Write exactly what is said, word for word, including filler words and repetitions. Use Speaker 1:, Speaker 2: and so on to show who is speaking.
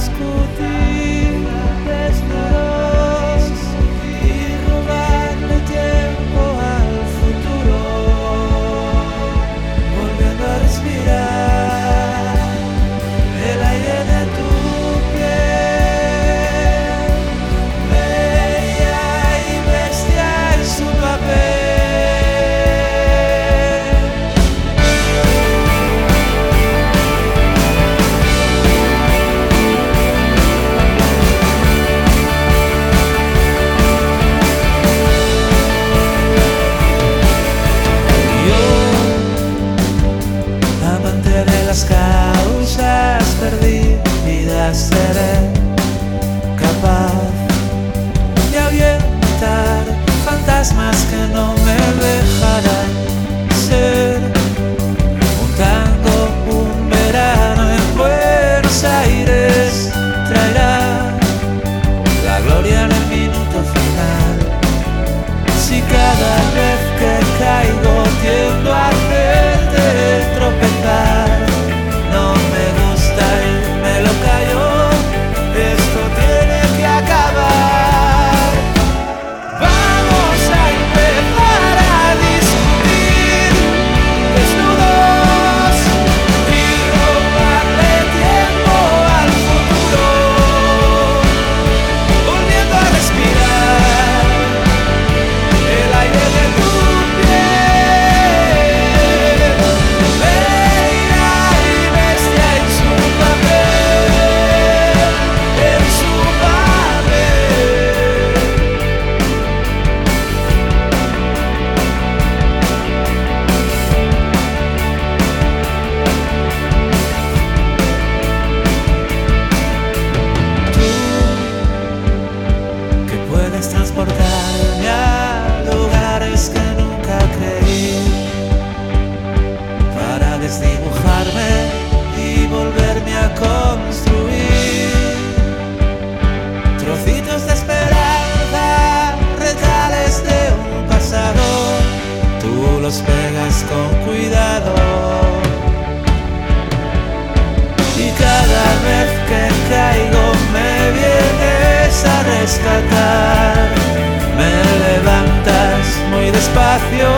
Speaker 1: discutir desnudos y robarle tiempo al futuro, volviendo a respirar el aire de tu piel, bella y bestia en su papel. De las causas perdidas seré capaz de ahuyentar fantasmas que no me dejarán ser un tango, un verano en Buenos Aires traerá la gloria en el minuto final. Si cada vez que caigo tiendo a hacerte tropezar, transportarme a lugares que nunca creí, para desdibujarme y volverme a construir trocitos de esperanza, retales de un pasado, tú los pegas con cuidado y cada vez que caigo me vienes a rescatar. Me levantas muy despacio